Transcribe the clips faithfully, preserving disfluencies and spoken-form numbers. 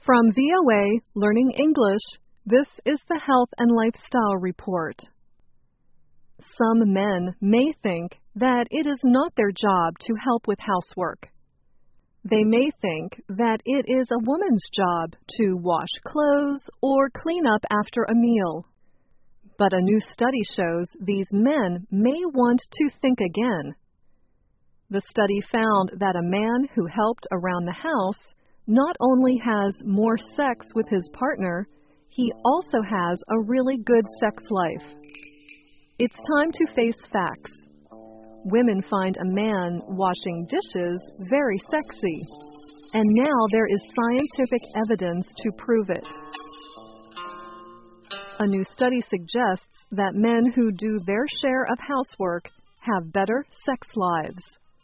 From V O A Learning English, this is the Health and Lifestyle Report. Some men may think that it is not their job to help with housework. They may think that it is a woman's job to wash clothes or clean up after a meal. But a new study shows these men may want to think again. The study found that a man who helped around the house not only has more sex with his partner, he also has a really good sex life. It's time to face facts. Women find a man washing dishes very sexy, and now there is scientific evidence to prove it. A new study suggests that men who do their share of housework have better sex lives.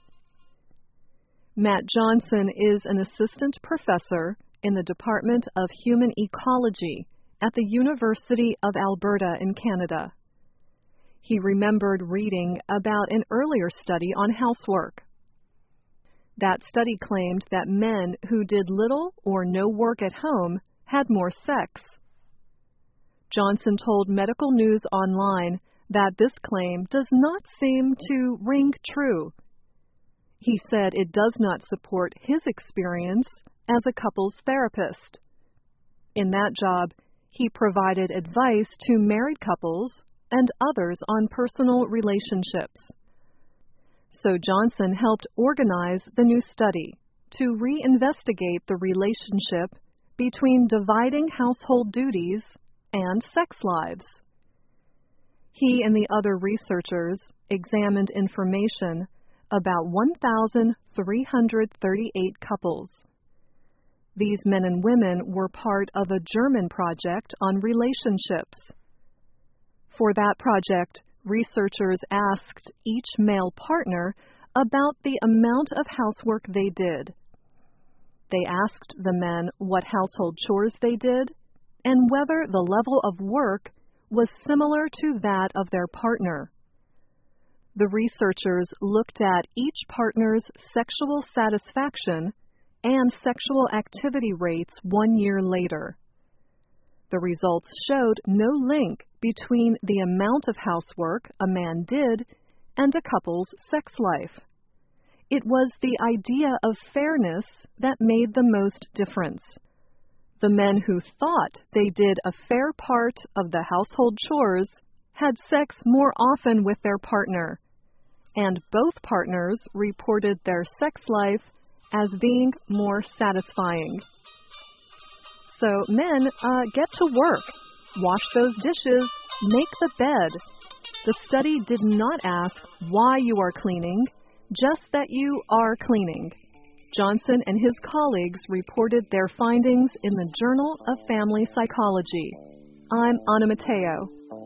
Matt Johnson is an assistant professor in the Department of Human Ecology at the University of Alberta in Canada. He remembered reading about an earlier study on housework. That study claimed that men who did little or no work at home had more sex. Johnson told Medical News Online that this claim does not seem to ring true. He said it does not support his experience as a couples therapist. In that job, he provided advice to married couples and others on personal relationships. So Johnson helped organize the new study to reinvestigate the relationship between dividing household duties and sex lives. He and the other researchers examined information about one thousand three hundred thirty-eight couples. These men and women were part of a German project on relationships. For that project, researchers asked each male partner about the amount of housework they did. They asked the men what household chores they did and whether the level of work was similar to that of their partner. The researchers looked at each partner's sexual satisfaction and sexual activity rates one year later. The results showed no link between the amount of housework a man did and a couple's sex life. It was the idea of fairness that made the most difference. The men who thought they did a fair part of the household chores had sex more often with their partner, and both partners reported their sex life as being more satisfying. So men, uh, get to work. Wash those dishes. Make the bed. The study did not ask why you are cleaning, just that you are cleaning. Johnson and his colleagues reported their findings in the Journal of Family Psychology. I'm Anna Matteo.